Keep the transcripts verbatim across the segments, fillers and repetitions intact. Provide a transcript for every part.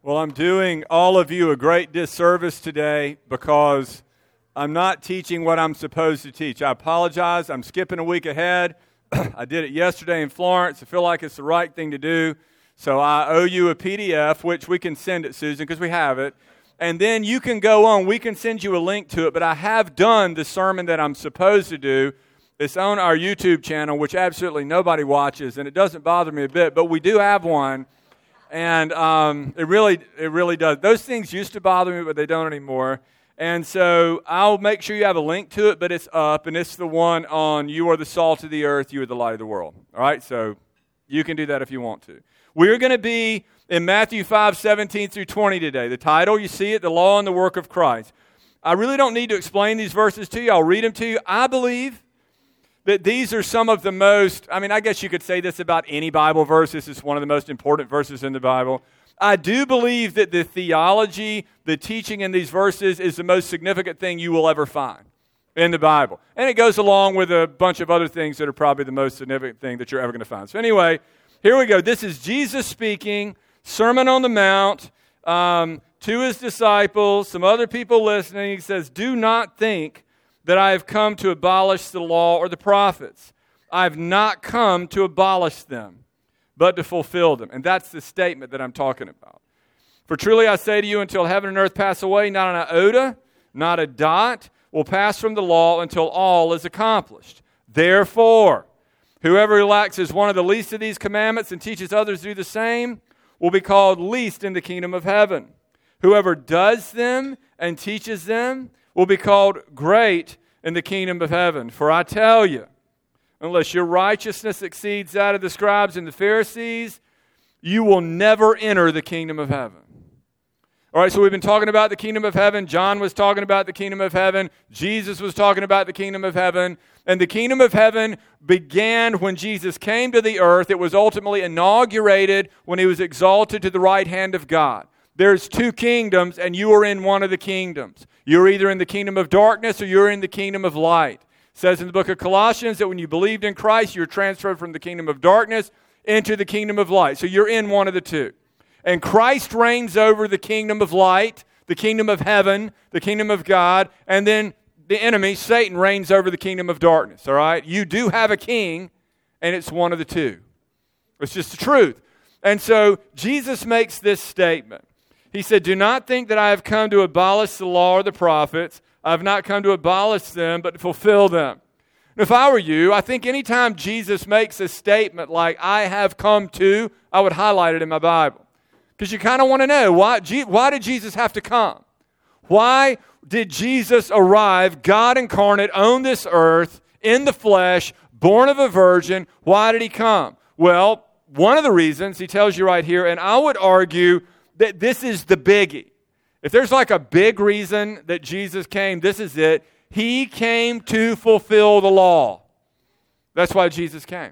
Well, I'm doing all of you a great disservice today because I'm not teaching what I'm supposed to teach. I apologize. I'm skipping a week ahead. I did it yesterday in Florence. I feel like it's the right thing to do. So I owe you a P D F, which we can send it, Susan, because we have it. And then you can go on. We can send you a link to it. But I have done the sermon that I'm supposed to do. It's on our YouTube channel, which absolutely nobody watches, and it doesn't bother me a bit. But we do have one. And um, it really it really does. Those things used to bother me, but they don't anymore. And so I'll make sure you have a link to it, but it's up, and it's the one on You Are the Salt of the Earth, You Are the Light of the World. All right, so you can do that if you want to. We're going to be in Matthew five, seventeen through twenty today. The title, you see it, The Law and the Work of Christ. I really don't need to explain these verses to you. I'll read them to you. I believe that these are some of the most, I mean, I guess you could say this about any Bible verse. This is one of the most important verses in the Bible. I do believe that the theology, the teaching in these verses is the most significant thing you will ever find in the Bible. And it goes along with a bunch of other things that are probably the most significant thing that you're ever going to find. So anyway, here we go. This is Jesus speaking, Sermon on the Mount, um, to his disciples, some other people listening. He says, "Do not think that I have come to abolish the law or the prophets. I have not come to abolish them, but to fulfill them." And that's the statement that I'm talking about. "For truly I say to you, until heaven and earth pass away, not an iota, not a dot will pass from the law until all is accomplished. Therefore, whoever relaxes one of the least of these commandments and teaches others to do the same will be called least in the kingdom of heaven. Whoever does them and teaches them will be called great in the kingdom of heaven. For I tell you, unless your righteousness exceeds that of the scribes and the Pharisees, you will never enter the kingdom of heaven." All right, so we've been talking about the kingdom of heaven. John was talking about the kingdom of heaven. Jesus was talking about the kingdom of heaven. And the kingdom of heaven began when Jesus came to the earth. It was ultimately inaugurated when he was exalted to the right hand of God. There's two kingdoms, and you are in one of the kingdoms. You're either in the kingdom of darkness or you're in the kingdom of light. It says in the book of Colossians that when you believed in Christ, you're transferred from the kingdom of darkness into the kingdom of light. So you're in one of the two. And Christ reigns over the kingdom of light, the kingdom of heaven, the kingdom of God, and then the enemy, Satan, reigns over the kingdom of darkness, all right? You do have a king, and it's one of the two. It's just the truth. And so Jesus makes this statement. He said, "Do not think that I have come to abolish the law or the prophets. I have not come to abolish them, but to fulfill them." And if I were you, I think anytime Jesus makes a statement like, "I have come to," I would highlight it in my Bible. Because you kind of want to know, why, why did Jesus have to come? Why did Jesus arrive, God incarnate, on this earth, in the flesh, born of a virgin? Why did he come? Well, one of the reasons he tells you right here, and I would argue that this is the biggie. If there's like a big reason that Jesus came, this is it. He came to fulfill the law. That's why Jesus came.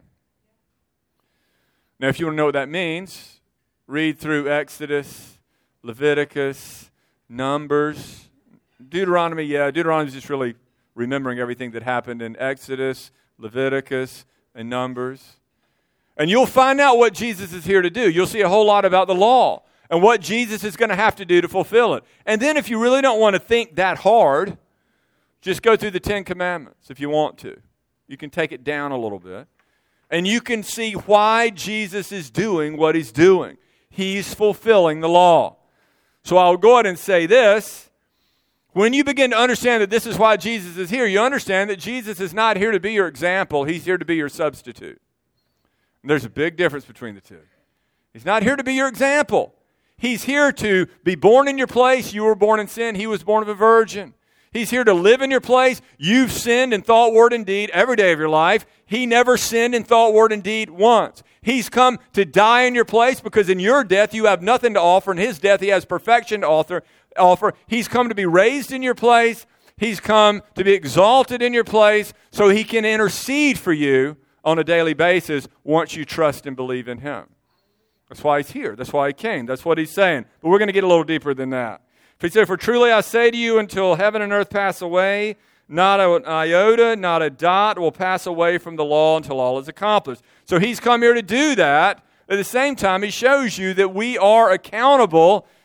Now, if you want to know what that means, read through Exodus, Leviticus, Numbers, Deuteronomy. Yeah, Deuteronomy is just really remembering everything that happened in Exodus, Leviticus, and Numbers. And you'll find out what Jesus is here to do. You'll see a whole lot about the law and what Jesus is going to have to do to fulfill it. And then if you really don't want to think that hard, just go through the Ten Commandments if you want to. You can take it down a little bit. And you can see why Jesus is doing what he's doing. He's fulfilling the law. So I'll go ahead and say this. When you begin to understand that this is why Jesus is here, you understand that Jesus is not here to be your example. He's here to be your substitute. And there's a big difference between the two. He's not here to be your example. He's here to be born in your place. You were born in sin. He was born of a virgin. He's here to live in your place. You've sinned in thought, word, and deed every day of your life. He never sinned in thought, word, and deed once. He's come to die in your place because in your death you have nothing to offer. In his death he has perfection to offer. offer. He's come to be raised in your place. He's come to be exalted in your place so he can intercede for you on a daily basis once you trust and believe in him. That's why he's here. That's why he came. That's what he's saying. But we're going to get a little deeper than that. He said, "For truly I say to you, until heaven and earth pass away, not an iota, not a dot will pass away from the law until all is accomplished." So he's come here to do that. At the same time, he shows you that we are accountable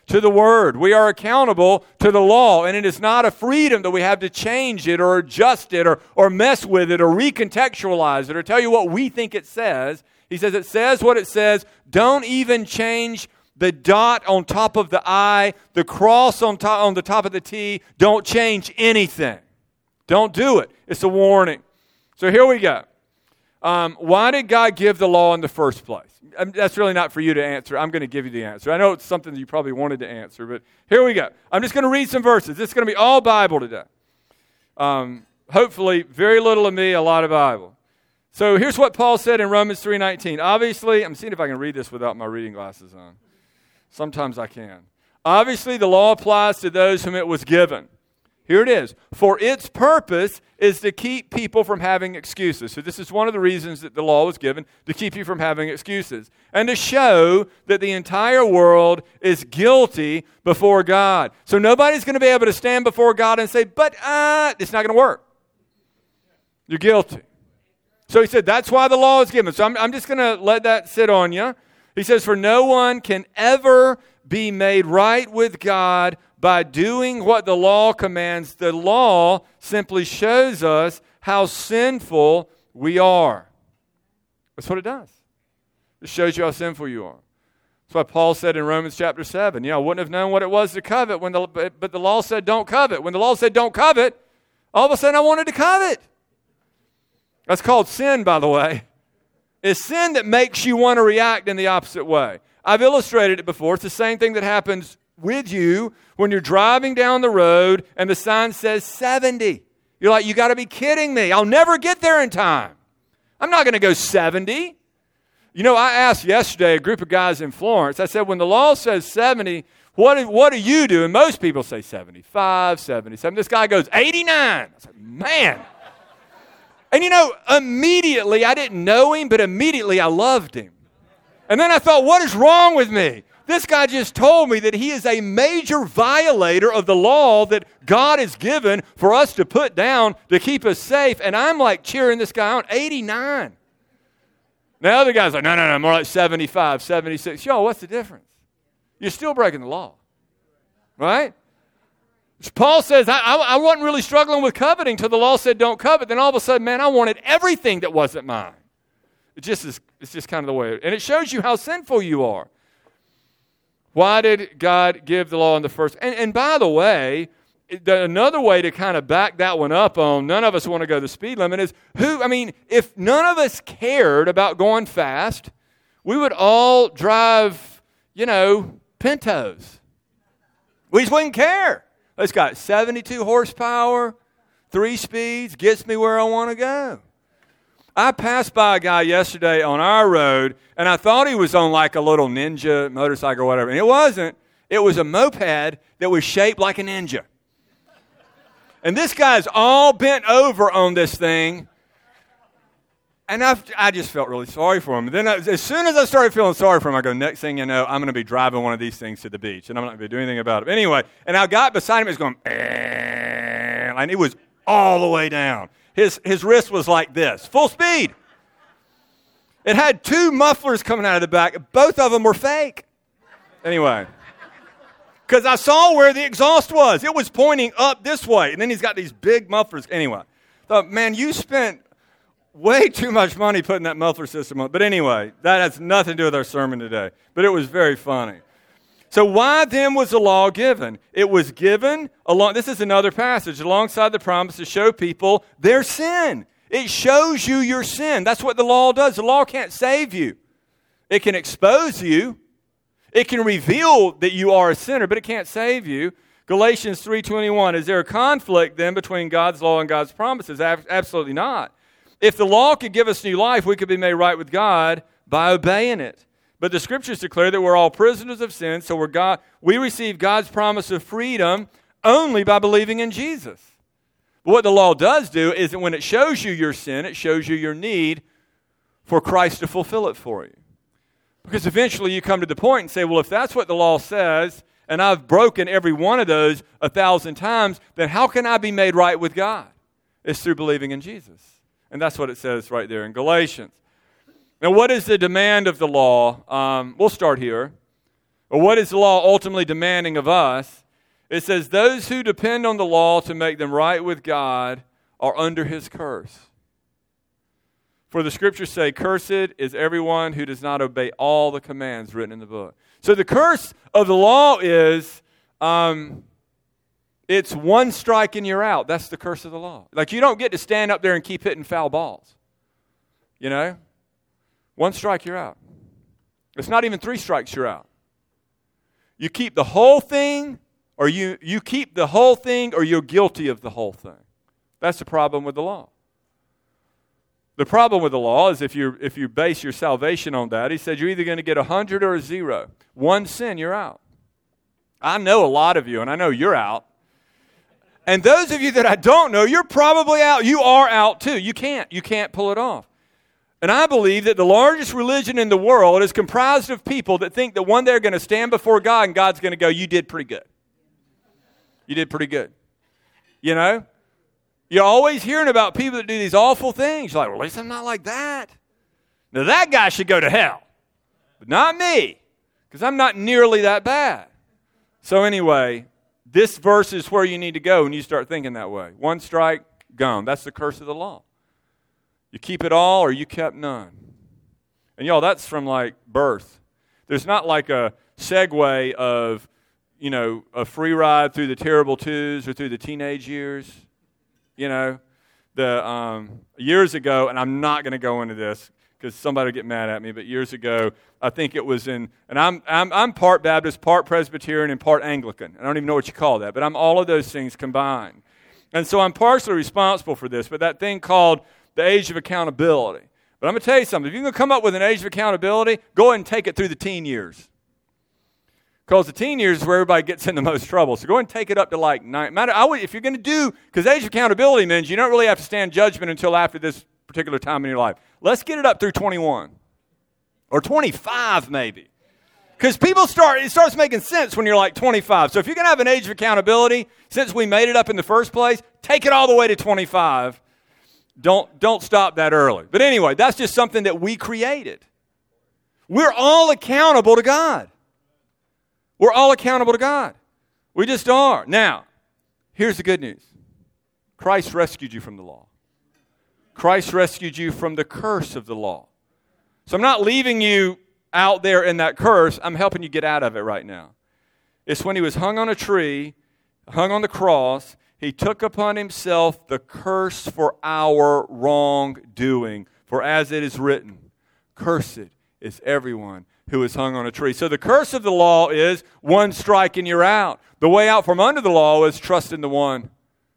to the Word. We are accountable to the law, and it is not a freedom that we have to change it or adjust it or, or mess with it or recontextualize it or tell you what we think it says. He says it says what it says. Don't even change the dot on top of the I, the cross on top on the top of the T. Don't change anything. Don't do it. It's a warning. So here we go. Um, why did God give the law in the first place? I mean, that's really not for you to answer. I'm going to give you the answer. I know it's something that you probably wanted to answer, but here we go. I'm just going to read some verses. This is going to be all Bible today. Um, hopefully, very little of me, a lot of Bible. So here's what Paul said in Romans three nineteen. Obviously, I'm seeing if I can read this without my reading glasses on. Sometimes I can. Obviously, the law applies to those whom it was given. Here it is. For its purpose is to keep people from having excuses. So this is one of the reasons that the law was given, to keep you from having excuses. And to show that the entire world is guilty before God. So nobody's going to be able to stand before God and say, but uh, it's not going to work. You're guilty. So he said, that's why the law is given. So I'm, I'm just going to let that sit on you. He says, for no one can ever be made right with God by doing what the law commands. The law simply shows us how sinful we are. That's what it does. It shows you how sinful you are. That's why Paul said in Romans chapter seven, you know, I wouldn't have known what it was to covet, when the, but the law said don't covet. When the law said don't covet, all of a sudden I wanted to covet. That's called sin, by the way. It's sin that makes you want to react in the opposite way. I've illustrated it before. It's the same thing that happens with you when you're driving down the road and the sign says seventy. You're like, you got to be kidding me. I'll never get there in time. I'm not going to go seventy. You know, I asked yesterday a group of guys in Florence, I said, when the law says seventy, what do, what do you do? And most people say seventy-five, seventy-seven. This guy goes eighty-nine. I said, man. And you know, immediately, I didn't know him, but immediately I loved him. And then I thought, what is wrong with me? This guy just told me that he is a major violator of the law that God has given for us to put down to keep us safe. And I'm like cheering this guy on, eighty-nine. Now, the other guy's like, no, no, no, more like seventy-five, seventy-six. Yo, what's the difference? You're still breaking the law, right? Paul says, I, I, I wasn't really struggling with coveting till the law said don't covet. Then all of a sudden, man, I wanted everything that wasn't mine. It just is, it's just kind of the way it, and it shows you how sinful you are. Why did God give the law in the first? And, and by the way, the, another way to kind of back that one up on none of us want to go the speed limit is who, I mean, if none of us cared about going fast, we would all drive, you know, Pintos. We just wouldn't care. It's got seventy-two horsepower, three speeds, gets me where I want to go. I passed by a guy yesterday on our road, and I thought he was on like a little Ninja motorcycle or whatever. And it wasn't. It was a moped that was shaped like a Ninja. And this guy's all bent over on this thing. And I've, I just felt really sorry for him. And then I, as soon as I started feeling sorry for him, I go, next thing you know, I'm going to be driving one of these things to the beach. And I'm not going to be doing anything about it. Anyway, and I got beside him, he was going, eh, and it was all the way down. His, his wrist was like this, full speed. It had two mufflers coming out of the back. Both of them were fake. Anyway, because I saw where the exhaust was. It was pointing up this way. And then he's got these big mufflers. Anyway, thought, man, you spent way too much money putting that muffler system on. But anyway, that has nothing to do with our sermon today. But it was very funny. So why then was the law given? It was given, along. This is another passage, alongside the promise to show people their sin. It shows you your sin. That's what the law does. The law can't save you. It can expose you. It can reveal that you are a sinner, but it can't save you. Galatians three twenty-one, is there a conflict then between God's law and God's promises? Absolutely not. If the law could give us new life, we could be made right with God by obeying it. But the Scriptures declare that we're all prisoners of sin, so we're God, we receive God's promise of freedom only by believing in Jesus. But what the law does do is that when it shows you your sin, it shows you your need for Christ to fulfill it for you. Because eventually you come to the point and say, well, if that's what the law says, and I've broken every one of those a thousand times, then how can I be made right with God? It's through believing in Jesus. And that's what it says right there in Galatians. Now, what is the demand of the law? Um, we'll start here. Or what is the law ultimately demanding of us? It says, those who depend on the law to make them right with God are under his curse. For the scriptures say, cursed is everyone who does not obey all the commands written in the book. So the curse of the law is, um, it's one strike and you're out. That's the curse of the law. Like you don't get to stand up there and keep hitting foul balls. You know? One strike, you're out. It's not even three strikes, you're out. You keep the whole thing, or you, you keep the whole thing, or you're guilty of the whole thing. That's the problem with the law. The problem with the law is if you if you base your salvation on that, he said you're either going to get a hundred or a zero. One sin, you're out. I know a lot of you, and I know you're out. And those of you that I don't know, you're probably out. You are out too. You can't. You can't pull it off. And I believe that the largest religion in the world is comprised of people that think that one day they're going to stand before God and God's going to go, you did pretty good. You did pretty good. You know? You're always hearing about people that do these awful things. You're like, well, at least I'm not like that. Now that guy should go to hell. But not me. Because I'm not nearly that bad. So anyway, this verse is where you need to go when you start thinking that way. One strike, gone. That's the curse of the law. You keep it all or you kept none. And y'all, that's from like birth. There's not like a segue of, you know, a free ride through the terrible twos or through the teenage years. You know, the um, years ago, and I'm not going to go into this because somebody will get mad at me, but years ago, I think it was in, and I'm, I'm I'm part Baptist, part Presbyterian, and part Anglican. I don't even know what you call that, but I'm all of those things combined. And so I'm partially responsible for this, but that thing called the age of accountability. But I'm going to tell you something. If you're going to come up with an age of accountability, go ahead and take it through the teen years. Because the teen years is where everybody gets in the most trouble. So go ahead and take it up to like nine. Matter, I would, if you're going to do, because age of accountability means you don't really have to stand judgment until after this particular time in your life. Let's get it up through twenty-one. Or twenty-five maybe. Because people start, it starts making sense when you're like twenty-five. So if you're going to have an age of accountability, since we made it up in the first place, take it all the way to twenty-five. Don't, don't stop that early. But anyway, that's just something that we created. We're all accountable to God. We're all accountable to God. We just are. Now, here's the good news. Christ rescued you from the law. Christ rescued you from the curse of the law. So I'm not leaving you out there in that curse. I'm helping you get out of it right now. It's when he was hung on a tree, hung on the cross, he took upon himself the curse for our wrongdoing. For as it is written, cursed is everyone who is hung on a tree. So the curse of the law is one strike and you're out. The way out from under the law is trust in the one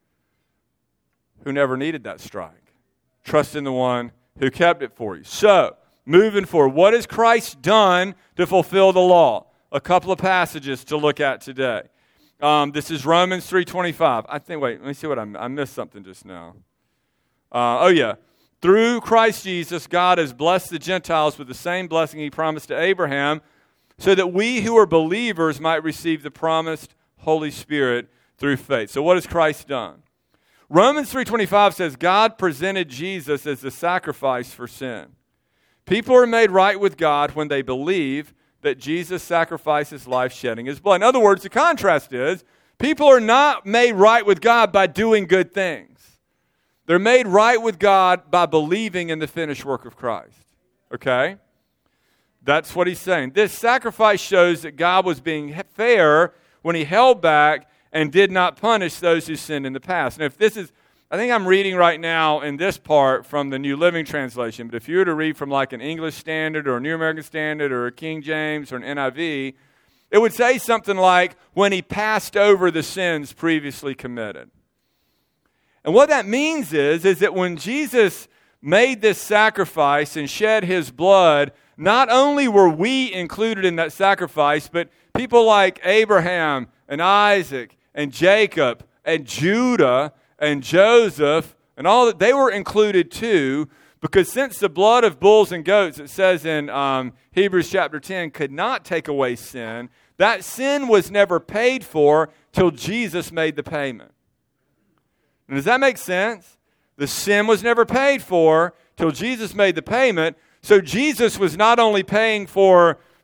who never needed that strike. Trust in the one who kept it for you. So, moving forward, what has Christ done to fulfill the law? A couple of passages to look at today. Um, this is Romans three twenty-five. I think, wait, let me see what I, I missed something just now. Uh, oh, yeah. Through Christ Jesus, God has blessed the Gentiles with the same blessing he promised to Abraham, so that we who are believers might receive the promised Holy Spirit through faith. So what has Christ done? Romans three twenty-five says God presented Jesus as the sacrifice for sin. People are made right with God when they believe that Jesus sacrificed his life shedding his blood. In other words, the contrast is people are not made right with God by doing good things. They're made right with God by believing in the finished work of Christ. Okay? That's what he's saying. This sacrifice shows that God was being fair when he held back and did not punish those who sinned in the past. And if this is, I think I'm reading right now in this part from the New Living Translation, but if you were to read from like an English Standard or a New American Standard or a King James or an N I V, it would say something like, when he passed over the sins previously committed. And what that means is, is that when Jesus made this sacrifice and shed his blood, not only were we included in that sacrifice, but people like Abraham and Isaac and Jacob and Judah and Joseph and all that, they were included too, because since the blood of bulls and goats, it says in um, Hebrews chapter ten, could not take away sin, that sin was never paid for till Jesus made the payment. And does that make sense? The sin was never paid for till Jesus made the payment. So Jesus was not only paying for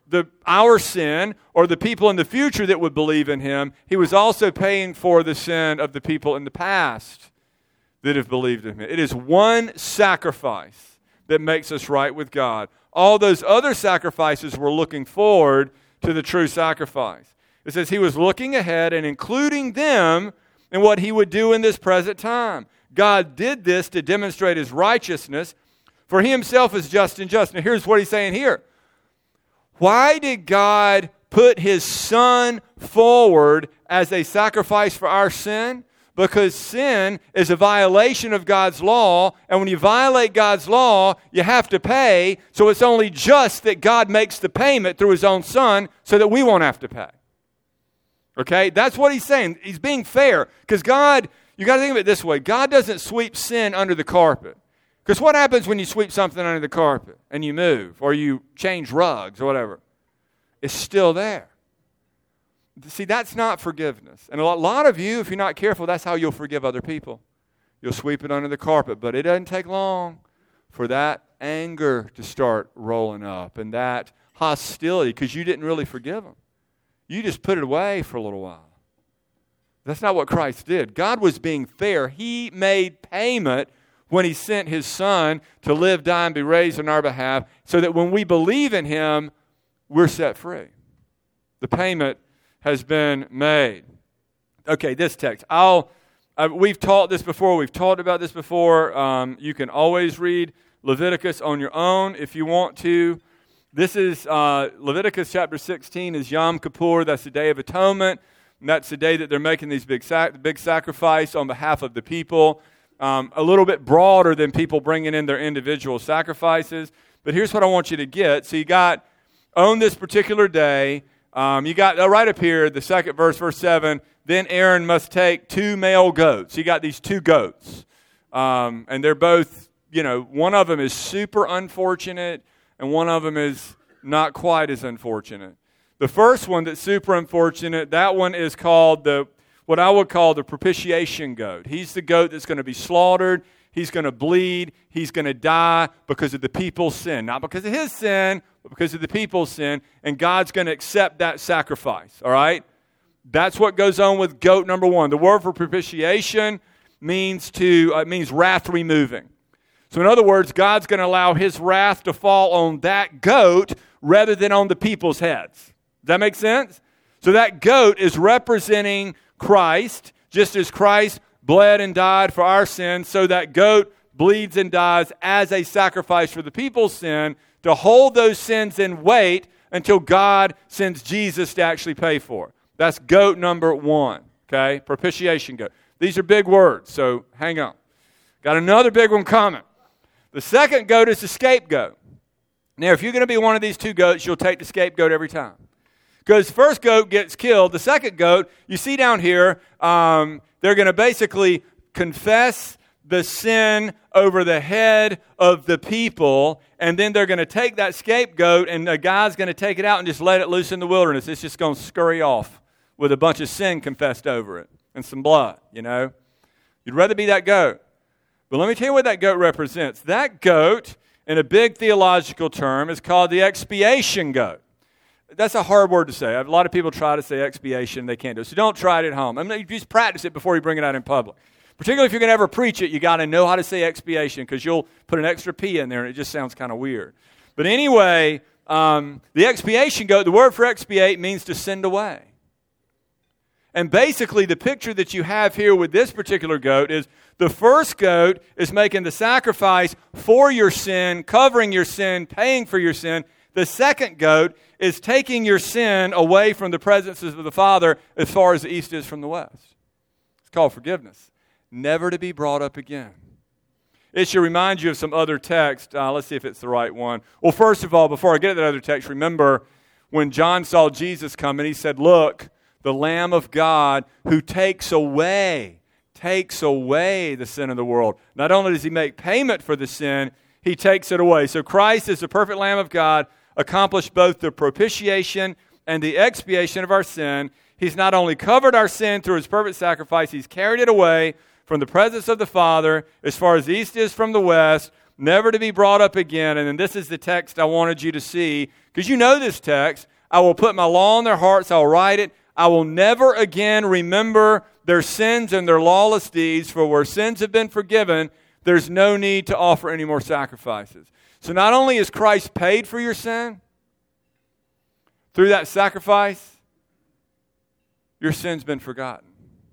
the our sin or the people in the future that would believe in him. He was also paying for the sin of the people in the past that have believed in him. It is one sacrifice that makes us right with God. All those other sacrifices were looking forward to the true sacrifice. It says he was looking ahead and including them in what he would do in this present time. God did this to demonstrate his righteousness, for he himself is just and just. Now here's what he's saying here. Why did God put his Son forward as a sacrifice for our sin? Because sin is a violation of God's law, and when you violate God's law, you have to pay, so it's only just that God makes the payment through his own Son so that we won't have to pay. Okay? That's what he's saying. He's being fair, because God, you got to think of it this way, God doesn't sweep sin under the carpet. Because what happens when you sweep something under the carpet and you move, or you change rugs or whatever? It's still there. See, that's not forgiveness. And a lot of you, if you're not careful, that's how you'll forgive other people. You'll sweep it under the carpet. But it doesn't take long for that anger to start rolling up and that hostility, because you didn't really forgive them. You just put it away for a little while. That's not what Christ did. God was being fair. He made payment when he sent his Son to live, die, and be raised on our behalf, so that when we believe in him, we're set free. The payment has been made. Okay, this text. I'll. Uh, we've taught this before. We've talked about this before. Um, you can always read Leviticus on your own if you want to. This is uh, Leviticus chapter sixteen is Yom Kippur. That's the Day of Atonement. And that's the day that they're making these big sac- big sacrifice on behalf of the people. Um, a little bit broader than people bringing in their individual sacrifices. But here's what I want you to get. So you got, on this particular day, um, you got, uh, right up here, the second verse, verse seven, then Aaron must take two male goats. You got these two goats. Um, and they're both, you know, one of them is super unfortunate, and one of them is not quite as unfortunate. The first one that's super unfortunate, that one is called the what I would call the propitiation goat. He's the goat that's going to be slaughtered. He's going to bleed. He's going to die because of the people's sin. Not because of his sin, but because of the people's sin. And God's going to accept that sacrifice. All right? That's what goes on with goat number one. The word for propitiation means to uh, means wrath removing. So in other words, God's going to allow his wrath to fall on that goat rather than on the people's heads. Does that make sense? So that goat is representing Christ, just as Christ bled and died for our sins, so that goat bleeds and dies as a sacrifice for the people's sin to hold those sins in wait until God sends Jesus to actually pay for it. That's goat number one, okay? Propitiation goat. These are big words, so hang on. Got another big one coming. The second goat is the scapegoat. Now, if you're going to be one of these two goats, you'll take the scapegoat every time. Because the first goat gets killed. The second goat, you see down here, um, they're going to basically confess the sin over the head of the people, and then they're going to take that scapegoat, and a guy's going to take it out and just let it loose in the wilderness. It's just going to scurry off with a bunch of sin confessed over it and some blood, you know. You'd rather be that goat. But let me tell you what that goat represents. That goat, in a big theological term, is called the expiation goat. That's a hard word to say. A lot of people try to say expiation. They can't do it. So don't try it at home. I mean, you just practice it before you bring it out in public. Particularly if you're going to ever preach it, you got to know how to say expiation, because you'll put an extra P in there and it just sounds kind of weird. But anyway, um, the expiation goat, the word for expiate means to send away. And basically the picture that you have here with this particular goat is the first goat is making the sacrifice for your sin, covering your sin, paying for your sin. The second goat is taking your sin away from the presence of the Father as far as the east is from the west. It's called forgiveness. Never to be brought up again. It should remind you of some other text. Uh, let's see if it's the right one. Well, first of all, before I get to that other text, remember when John saw Jesus coming, he said, "Look, the Lamb of God who takes away, takes away the sin of the world." Not only does he make payment for the sin, he takes it away. So Christ is the perfect Lamb of God, accomplished both the propitiation and the expiation of our sin. He's not only covered our sin through his perfect sacrifice, he's carried it away from the presence of the Father as far as the east is from the west, never to be brought up again. And then this is the text I wanted you to see, Because you know this text. I will put my law in their hearts. I will write it. I will never again remember their sins and their lawless deeds. For where sins have been forgiven, there's no need to offer any more sacrifices. So not only is Christ paid for your sin, through that sacrifice, your sin's been forgotten.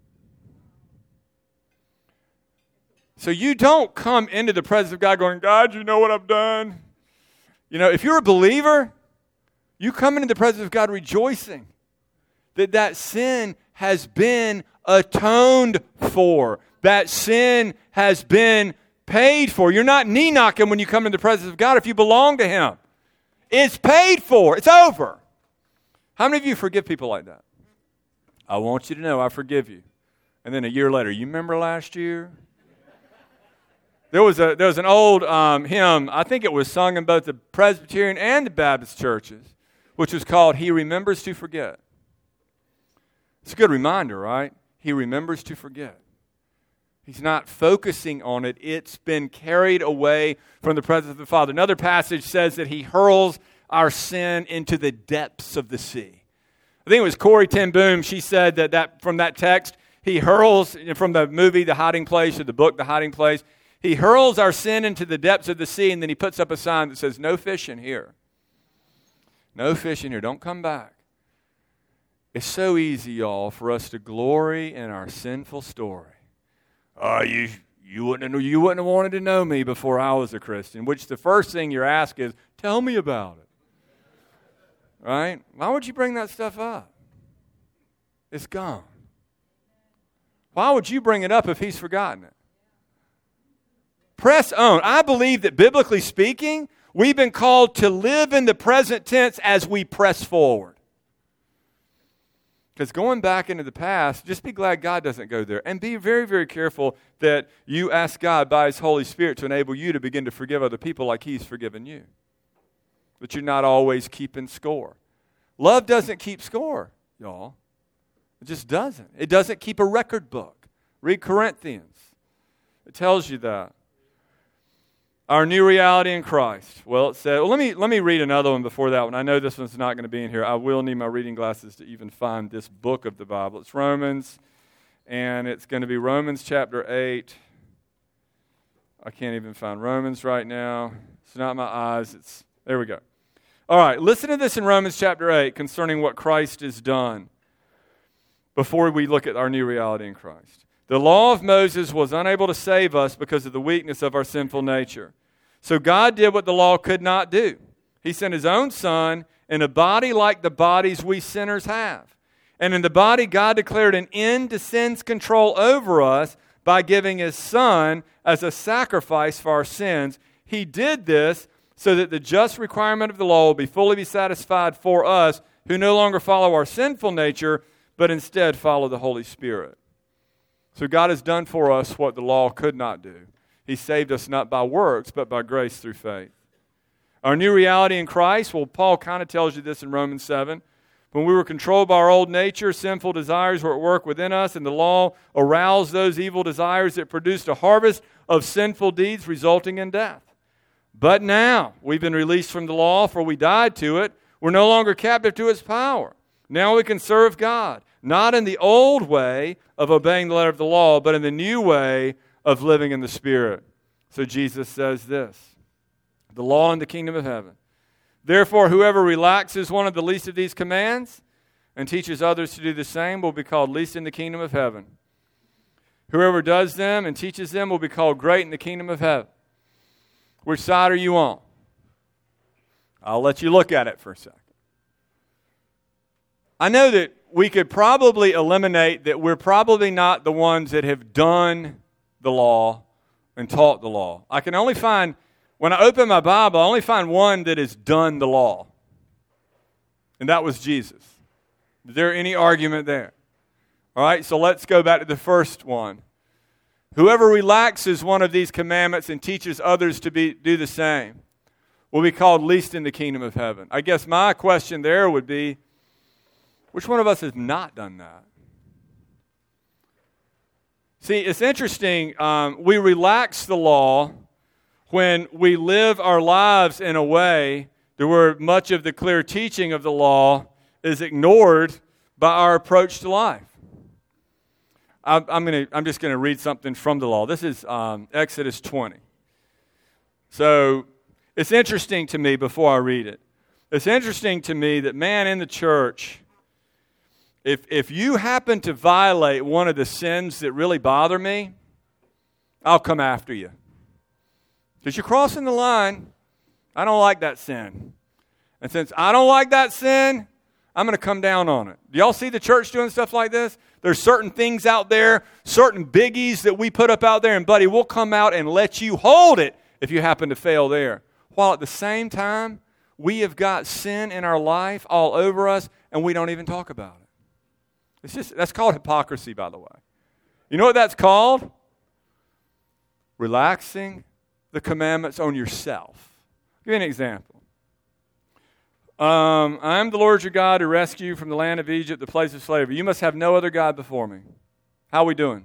So you don't come into the presence of God going, God, you know what I've done. You know, if you're a believer, you come into the presence of God rejoicing that that sin has been atoned for. That sin has been paid for. You're not knee-knocking when you come into the presence of God if you belong to Him. It's paid for. It's over. How many of you forgive people like that? I want you to know I forgive you. And then a year later, you remember last year? There was a there was an old um, hymn, I think it was sung in both the Presbyterian and the Baptist churches, which was called He Remembers to Forget. It's a good reminder, right? He remembers to forget. He's not focusing on it. It's been carried away from the presence of the Father. Another passage says that He hurls our sin into the depths of the sea. I think it was Corrie ten Boom. She said that, that from that text, He hurls, from the movie The Hiding Place or the book The Hiding Place, He hurls our sin into the depths of the sea, and then He puts up a sign that says, no fishing here. No fishing here. Don't come back. It's so easy, y'all, for us to glory in our sinful story. Oh, you you wouldn't have, you wouldn't have wanted to know me before I was a Christian, which the first thing you're asked is, tell me about it. Right? Why would you bring that stuff up? It's gone. Why would you bring it up if He's forgotten it? Press on. I believe that biblically speaking, we've been called to live in the present tense as we press forward. Because going back into the past, just be glad God doesn't go there. And be very, very careful that you ask God by His Holy Spirit to enable you to begin to forgive other people like He's forgiven you. But you're not always keeping score. Love doesn't keep score, y'all. It just doesn't. It doesn't keep a record book. Read Corinthians. It tells you that. Our new reality in Christ. Well, it said, well, let me let me read another one before that one. I know this one's not going to be in here. I will need my reading glasses to even find this book of the Bible. It's Romans, and it's going to be Romans chapter eight. I can't even find Romans right now. It's not my eyes. It's there we go. All right, listen to this in Romans chapter eight concerning what Christ has done before we look at our new reality in Christ. The law of Moses was unable to save us because of the weakness of our sinful nature. So God did what the law could not do. He sent His own Son in a body like the bodies we sinners have. And in the body, God declared an end to sin's control over us by giving His Son as a sacrifice for our sins. He did this so that the just requirement of the law will be fully be satisfied for us who no longer follow our sinful nature, but instead follow the Holy Spirit. So God has done for us what the law could not do. He saved us not by works, but by grace through faith. Our new reality in Christ, well, Paul kind of tells you this in Romans seven. When we were controlled by our old nature, sinful desires were at work within us, and the law aroused those evil desires that produced a harvest of sinful deeds resulting in death. But now we've been released from the law, for we died to it. We're no longer captive to its power. Now we can serve God, not in the old way of obeying the letter of the law, but in the new way of living in the Spirit. So Jesus says this, the law and the kingdom of heaven. Therefore, whoever relaxes one of the least of these commands and teaches others to do the same will be called least in the kingdom of heaven. Whoever does them and teaches them will be called great in the kingdom of heaven. Which side are you on? I'll let you look at it for a second. I know that we could probably eliminate that we're probably not the ones that have done the law and taught the law. I can only find, when I open my Bible, I only find one that has done the law. And that was Jesus. Is there any argument there? All right, so let's go back to the first one. Whoever relaxes one of these commandments and teaches others to be, do the same will be called least in the kingdom of heaven. I guess my question there would be, which one of us has not done that? See, it's interesting. Um, we relax the law when we live our lives in a way to where much of the clear teaching of the law is ignored by our approach to life. I'm, I'm, gonna, I'm just going to read something from the law. This is um, Exodus twenty. So it's interesting to me before I read it. It's interesting to me that, man, in the church, if if you happen to violate one of the sins that really bother me, I'll come after you. Because you're crossing the line. I don't like that sin. And since I don't like that sin, I'm going to come down on it. Do y'all see the church doing stuff like this? There's certain things out there, certain biggies that we put up out there, and buddy, we'll come out and let you hold it if you happen to fail there. While at the same time, we have got sin in our life all over us, and we don't even talk about it. It's just, that's called hypocrisy, by the way. You know what that's called? Relaxing the commandments on yourself. I'll give you an example. Um, I am the Lord your God who rescued you from the land of Egypt, the place of slavery. You must have no other God before me. How are we doing?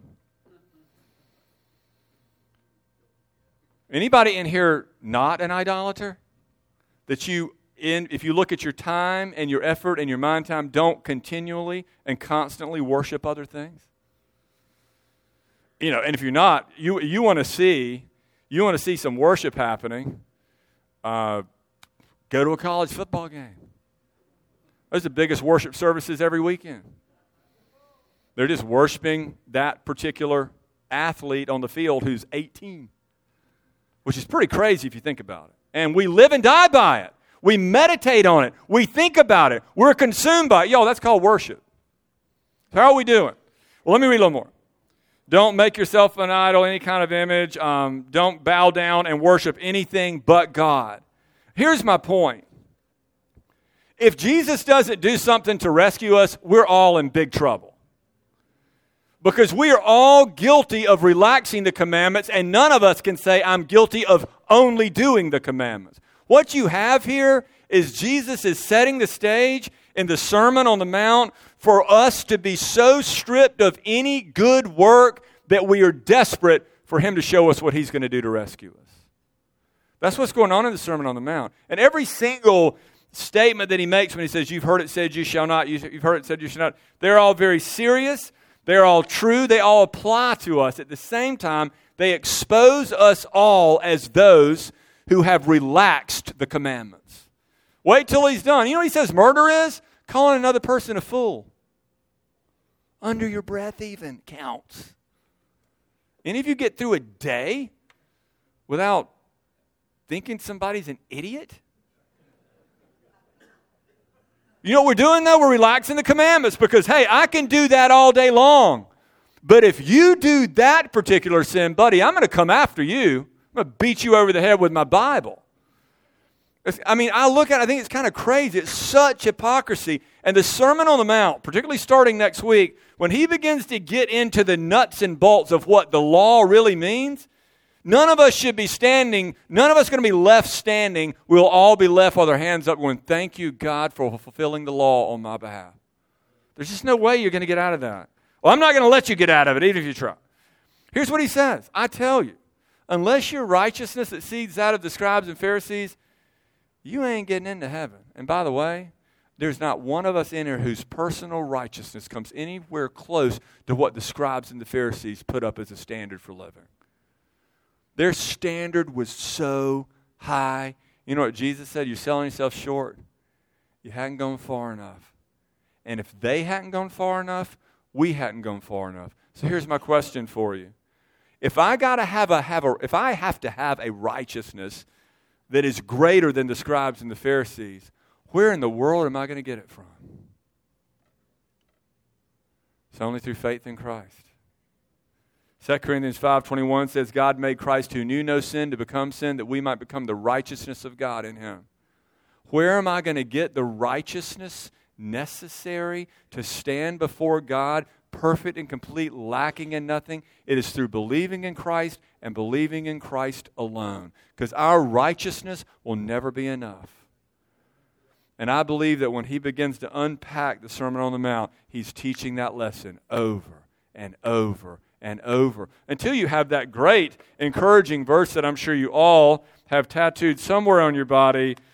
Anybody in here not an idolater? That you, in, if you look at your time and your effort and your mind time, don't continually and constantly worship other things? You know, and if you're not, you you want to see, you want to see some worship happening. Uh, Go to a college football game. Those are the biggest worship services every weekend. They're just worshiping that particular athlete on the field who's eighteen, which is pretty crazy if you think about it. And we live and die by it. We meditate on it. We think about it. We're consumed by it. Yo, that's called worship. So how are we doing? Well, let me read a little more. Don't make yourself an idol, any kind of image. Um, don't bow down and worship anything but God. Here's my point. If Jesus doesn't do something to rescue us, we're all in big trouble. Because we are all guilty of relaxing the commandments, and none of us can say, I'm guilty of only doing the commandments. What you have here is Jesus is setting the stage in the Sermon on the Mount for us to be so stripped of any good work that we are desperate for Him to show us what He's going to do to rescue us. That's what's going on in the Sermon on the Mount. And every single statement that He makes when He says, you've heard it said you shall not, you've heard it said you shall not, they're all very serious, they're all true, they all apply to us. At the same time, they expose us all as those who have relaxed the commandments. Wait till He's done. You know what He says murder is? Calling another person a fool. Under your breath even counts. Any of you get through a day without thinking somebody's an idiot? You know what we're doing though? We're relaxing the commandments because, hey, I can do that all day long. But if you do that particular sin, buddy, I'm going to come after you. I'm going to beat you over the head with my Bible. It's, I mean, I look at it, I think it's kind of crazy. It's such hypocrisy. And the Sermon on the Mount, particularly starting next week, when He begins to get into the nuts and bolts of what the law really means, none of us should be standing, none of us are going to be left standing. We'll all be left with our hands up going, thank you, God, for fulfilling the law on my behalf. There's just no way you're going to get out of that. Well, I'm not going to let you get out of it, even if you try. Here's what He says. I tell you, unless your righteousness exceeds that of the scribes and Pharisees, you ain't getting into heaven. And by the way, there's not one of us in here whose personal righteousness comes anywhere close to what the scribes and the Pharisees put up as a standard for living. Their standard was so high. You know what Jesus said? You're selling yourself short. You hadn't gone far enough. And if they hadn't gone far enough, we hadn't gone far enough. So here's my question for you. If I gotta have a have a if I have to have a righteousness that is greater than the scribes and the Pharisees, where in the world am I going to get it from? It's only through faith in Christ. Second Corinthians five twenty-one says, God made Christ who knew no sin to become sin that we might become the righteousness of God in Him. Where am I going to get the righteousness necessary to stand before God perfect and complete, lacking in nothing? It is through believing in Christ and believing in Christ alone. Because our righteousness will never be enough. And I believe that when He begins to unpack the Sermon on the Mount, He's teaching that lesson over and over and over until you have that great, encouraging verse that I'm sure you all have tattooed somewhere on your body.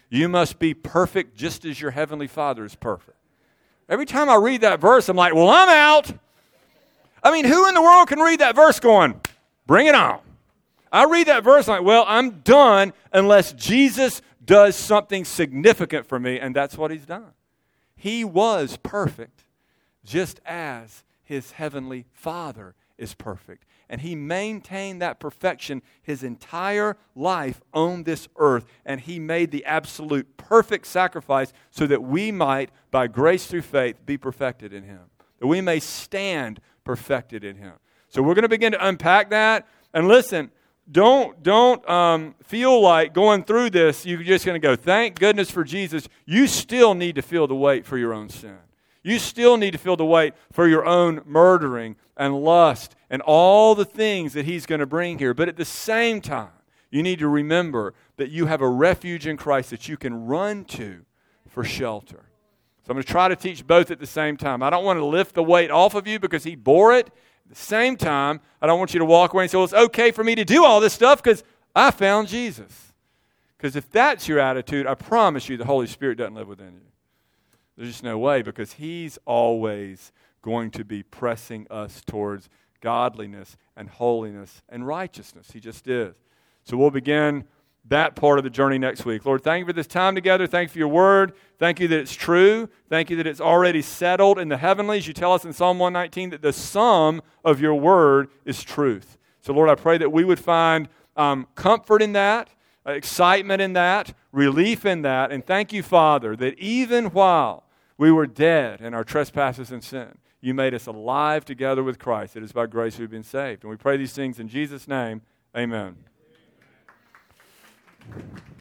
You must be perfect just as your heavenly Father is perfect. Every time I read that verse, I'm like, well, I'm out. I mean, who in the world can read that verse going, bring it on? I read that verse like, well, I'm done unless Jesus does something significant for me, and that's what he's done. He was perfect, just as his heavenly Father is perfect. And he maintained that perfection his entire life on this earth, and he made the absolute perfect sacrifice so that we might, by grace through faith, be perfected in him, that we may stand perfected in him. So we're going to begin to unpack that. And listen, don't don't um, feel like going through this, you're just going to go, thank goodness for Jesus. You still need to feel the weight for your own sin. You still need to feel the weight for your own murdering and lust and all the things that he's going to bring here. But at the same time, you need to remember that you have a refuge in Christ that you can run to for shelter. So I'm going to try to teach both at the same time. I don't want to lift the weight off of you because he bore it. At the same time, I don't want you to walk away and say, well, it's okay for me to do all this stuff because I found Jesus. Because if that's your attitude, I promise you the Holy Spirit doesn't live within you. There's just no way, because he's always going to be pressing us towards godliness and holiness and righteousness. He just is. So we'll begin that part of the journey next week. Lord, thank you for this time together. Thank you for your word. Thank you that it's true. Thank you that it's already settled in the heavenlies. You tell us in Psalm one nineteen that the sum of your word is truth. So Lord, I pray that we would find um, comfort in that, uh, excitement in that, relief in that. And thank you, Father, that even while we were dead in our trespasses and sin, you made us alive together with Christ. It is by grace we've been saved. And we pray these things in Jesus' name. Amen.